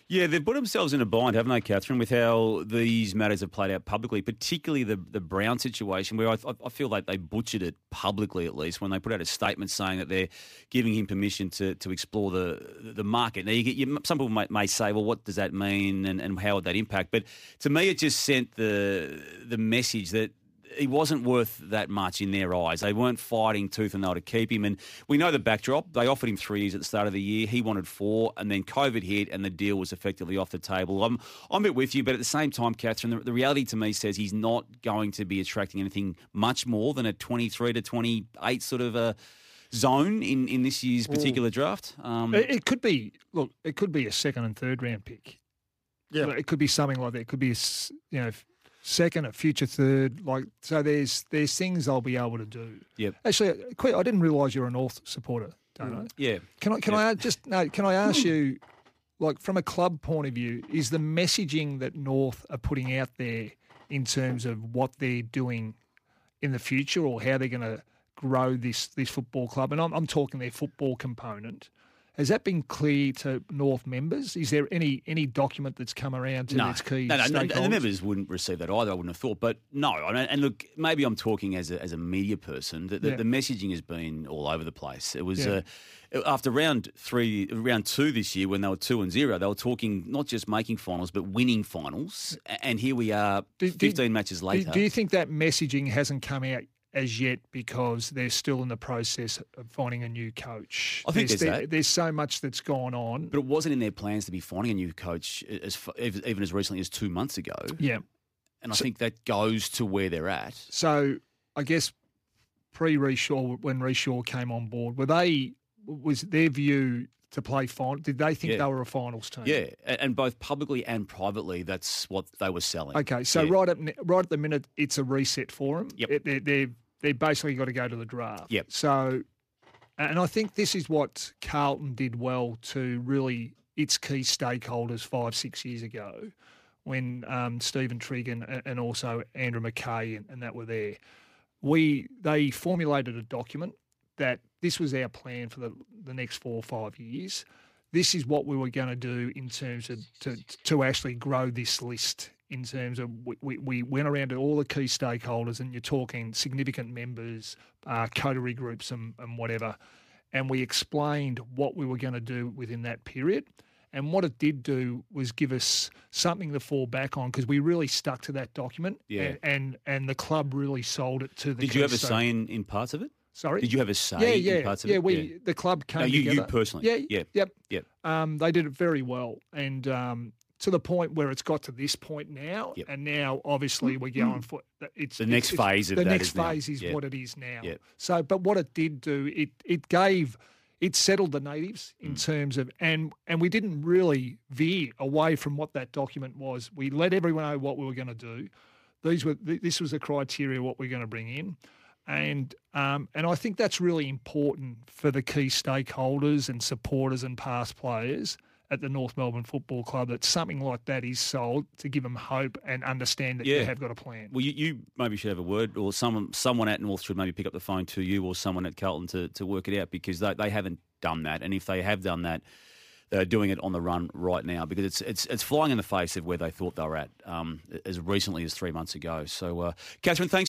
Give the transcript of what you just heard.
Yeah, they've put themselves in a bind, haven't they, Catherine, with how these matters have played out publicly, particularly the Brown situation, where I feel like they butchered it publicly, at least, when they put out a statement saying that they're giving him permission to explore the market. Now, some people may say, well, what does that mean and how would that impact? But to me, it just sent the message that he wasn't worth that much in their eyes. They weren't fighting tooth and nail to keep him. And we know the backdrop. They offered him 3 years at the start of the year. He wanted 4, and then COVID hit and the deal was effectively off the table. I'm a bit with you, but at the same time, Catherine, the reality to me says he's not going to be attracting anything much more than a 23 to 28 sort of a zone in this year's particular draft. It could be a second and third round pick. Yeah, it could be something like that. It could be second, a future third, so. There's things I'll be able to do. Yep. Actually, I didn't realise you're a North supporter, don't I? Yeah. Can I ask you, from a club point of view, is the messaging that North are putting out there in terms of what they're doing in the future or how they're going to grow this football club, and I'm talking their football component. Has that been clear to North members? Is there any document that's come around to its key stakeholders? No, the members wouldn't receive that either, I wouldn't have thought. But no, and look, maybe I'm talking as a media person. The messaging has been all over the place. It was after round 2 this year when they were 2-0, they were talking not just making finals but winning finals. And here we are, 15 matches later. Do you think that messaging hasn't come out as yet because they're still in the process of finding a new coach? I think there's so much that's gone on. But it wasn't in their plans to be finding a new coach even as recently as 2 months ago. Yeah. And I think that goes to where they're at. So I guess pre-Reshaw, when Reshaw came on board, was their view to play final? Did they think they were a finals team? Yeah, and both publicly and privately, that's what they were selling. Okay, so right at the minute, it's a reset for them. Yep. They've basically got to go to the draft. Yep. So, and I think this is what Carlton did well to really its key stakeholders 5-6 years ago when Stephen Trigg and also Andrew McKay and that were there. They formulated a document that this was our plan for the next 4 or 5 years. This is what we were going to do in terms of to actually grow this list. In terms of we went around to all the key stakeholders, and you're talking significant members, coterie groups and whatever, and we explained what we were going to do within that period. And what it did do was give us something to fall back on because we really stuck to that document. Yeah. And the club really sold it to the. Did you have a say in parts of it? Sorry? Did you have a say in parts of it? Yeah, the club came together. You personally? Yeah. Yep. They did it very well. And to the point where it's got to this point now. Yep. And now, obviously, we're going for the next phase of that. The next phase is what it is now. Yep. So, but what it did do, it settled the natives in terms of, and we didn't really veer away from what that document was. We let everyone know what we were going to do. This was the criteria what we're going to bring in. And I think that's really important for the key stakeholders and supporters and past players at the North Melbourne Football Club that something like that is sold to give them hope and understand that you have got a plan. Well, you maybe should have a word, or someone at North should maybe pick up the phone to you or someone at Carlton to work it out, because they haven't done that. And if they have done that, they're doing it on the run right now, because it's flying in the face of where they thought they were at as recently as 3 months ago. So, Catherine, thanks.